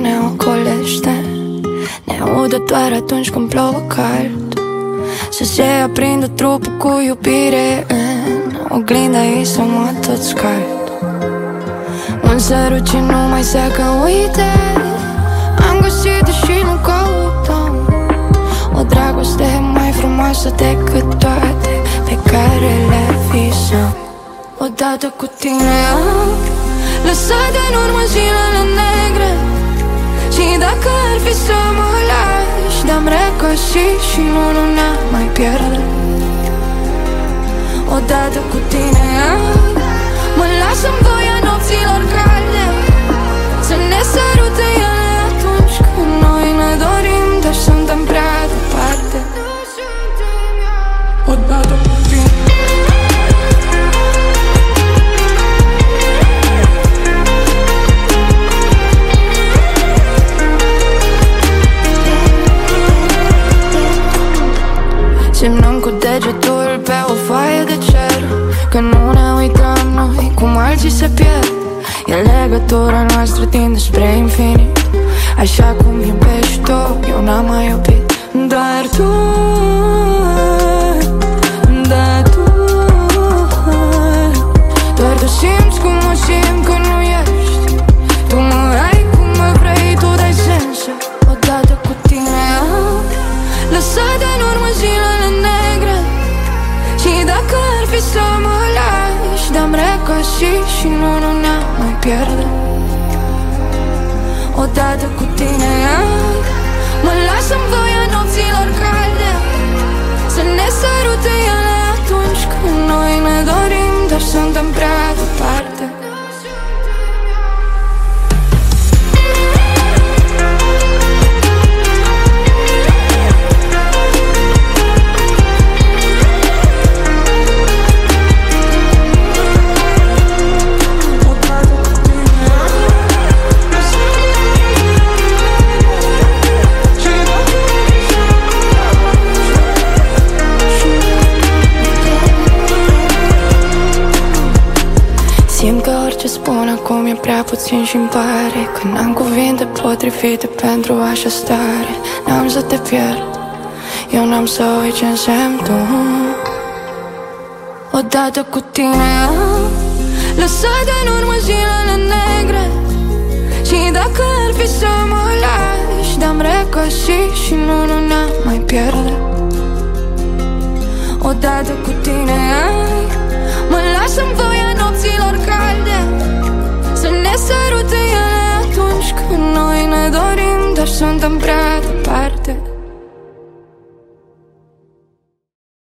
ne ocolește. Ne audă doar atunci când plouă cald. Să se aprindă trupul cu iubire în oglinda ei să mă tot scald. Un sărut ce nu mai seacă, uite, am găsit și nu căutăm o dragoste mai frumoasă decât toate pe care le visăm. Odată cu tine am lăsat în urmă zilele negre. Și dacă ar fi să mă lași, ne-am regăsit și nu ne-am mai pierde. Odată cu tine mă las în voia nopților calde, să ne sărute ele atunci când noi ne dorim, dar suntem prea departe. Odată cu tine. Semnăm cu degetul pe o foaie de cer că nu ne uităm noi cum alții se pierd. E legătura noastră tinde spre infinit, așa cum iubești tu, eu n-am mai iubit. Dar tu, doar tu simți cum mă simt când nu ești. Tu mă ai cum mă vrei, tu dai sens. Odată cu tine am lăsat în urmă zilele negre. Și dacă ar fi să mă lași, ne-am regăsit și nu ne-am mai pierde. Odată cu tine mă las în voia nopților calde, să ne sărute ele atunci când noi ne dorim, dar suntem prea departe. Simt că orice spun acum e prea puțin și-mi pare că n-am cuvinte potrivite pentru așa stare. N-am să te pierd, eu n-am să uit ce însemn tu. Odată cu tine am lăsat în urmă zilele negre. Și dacă ar fi să mă lași, ne-am regăsit și nu ne-am mai pierde. Odată cu tine mă las în voia nopților calde, să ne sărute ele atunci când noi ne dorim, dar suntem prea